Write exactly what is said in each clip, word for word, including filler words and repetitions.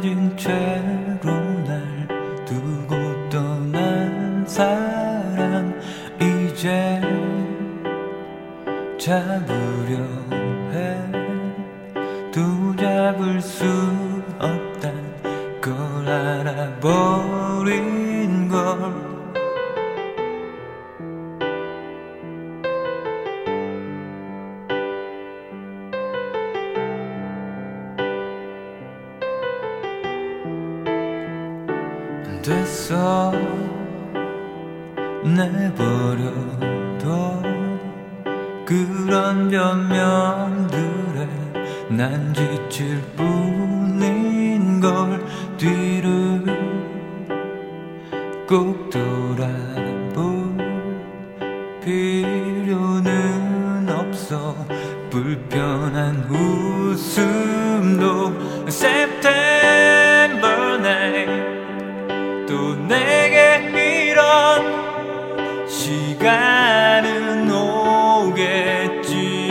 남겨진 채로 날 두고 떠난 사람 이제 잡으려 해. 또 잡을 수 없단 걸 알아버린 걸. 됐어 내버려둬 그런 변명들에 난 지칠 뿐인걸. 뒤를 꼭 돌아볼 필요는 없어. 불편한 웃음도 September night 또 내게 이런 시간은 오겠지.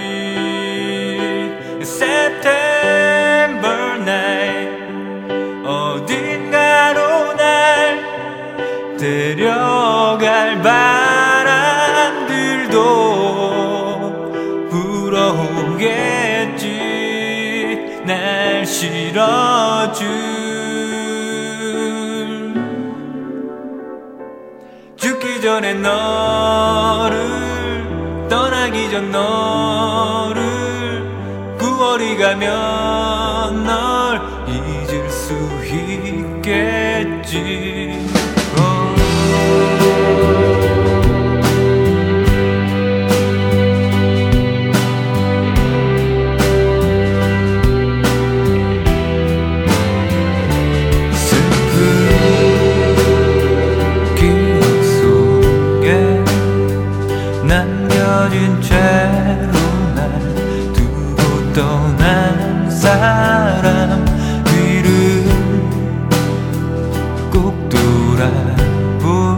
September night 어딘가로 날 데려갈 바람들도 불어오겠지. 날 실어줄 죽기 전에 너를 떠나기 전 너를 구월이 가면 널 잊을 수 있겠지. 남겨진 채로 날 두고 떠난 사람 뒤를 꼭 돌아볼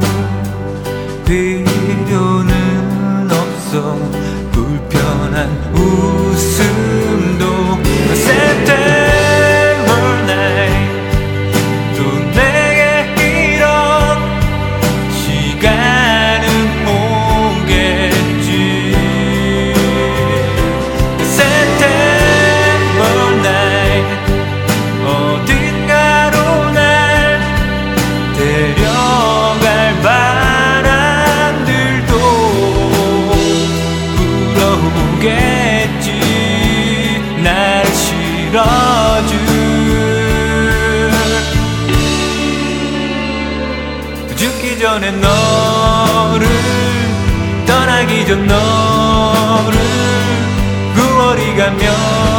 필요는 없어. 불편한 웃음도 September night 또 내게 이런 시간은 날 실어줄 죽기 전에 너를 떠나기 전 너를 구월이 가면